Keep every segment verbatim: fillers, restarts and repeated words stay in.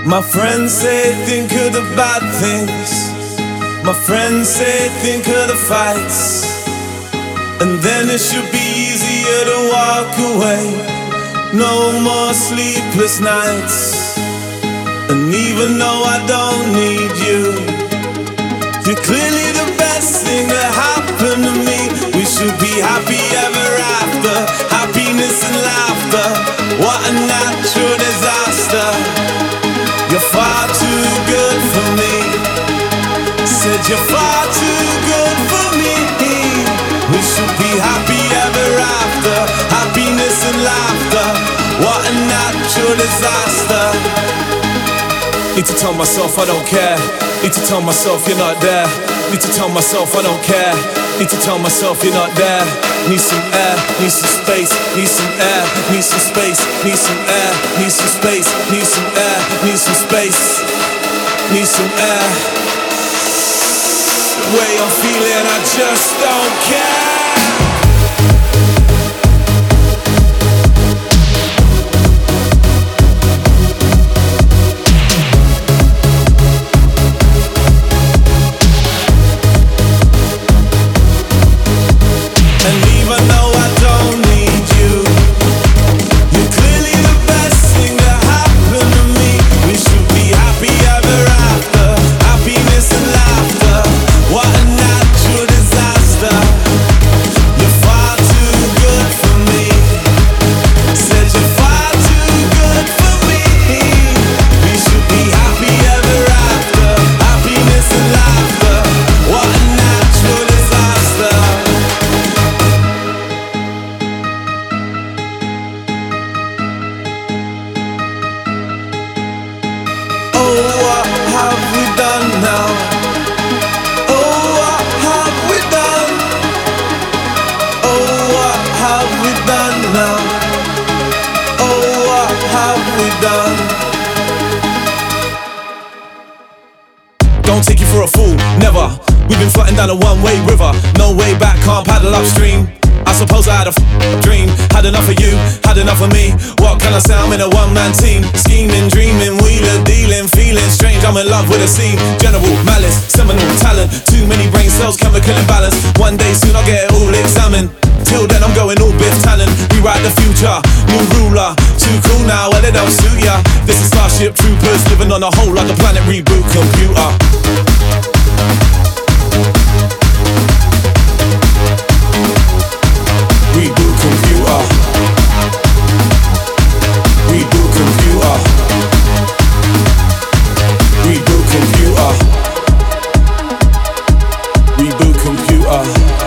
My friends say think of the bad things. My friends say think of the fights. And then it should be easier to walk away. No more sleepless nights. And even though I don't need you, you're clearly the best thing that happened to me. We should be happy ever after. Happiness and laughter. What a natural disaster. You're far too good for me. Said you're far too good for me. We should be happy ever after. Happiness and laughter. What a natural disaster. Need to tell myself I don't care. Need to tell myself you're not there. Need to tell myself I don't care. Need to tell myself you're not there. Need some air, need some space, need some air, need some space, need some air, need some space, need some air, need some space, need some air. The way I'm feeling, I just don't care. Don't take you for a fool, never. We've been floating down a one-way river. No way back, can't paddle upstream. I suppose I had a f- dream. Had enough of you, had enough of me. What can I say, I'm in a one-man team. Scheming, dreaming, wheeling, dealing, feeling strange. I'm in love with a scene. General malice, seminal talent. Too many brain cells, chemical imbalance. One day soon I'll get it all examined. Till then I'm going all Biff Tannen. Rewrite the future, new ruler. Too cool now, well it don't suit ya. This is Starship Troopers, living on a whole like a planet reboot computer. Reboot computer. Reboot computer. Reboot computer. Reboot computer.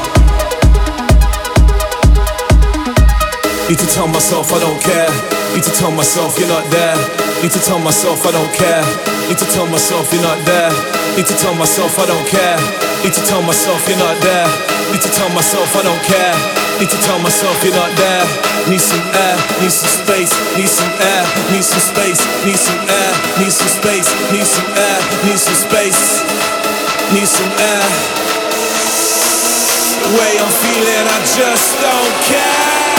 Need to tell myself I don't care. Need to tell myself you're not there. Need to tell myself I don't care. Need to tell myself you're not there. Need to tell myself I don't care. Need to tell myself you're not there. Need to tell myself I don't care. Need to tell myself you're not there. Need some air, need some space, need some air, need some space, need some air, need some space, need some air, need some space, need some air. The way I'm feeling, I just don't care.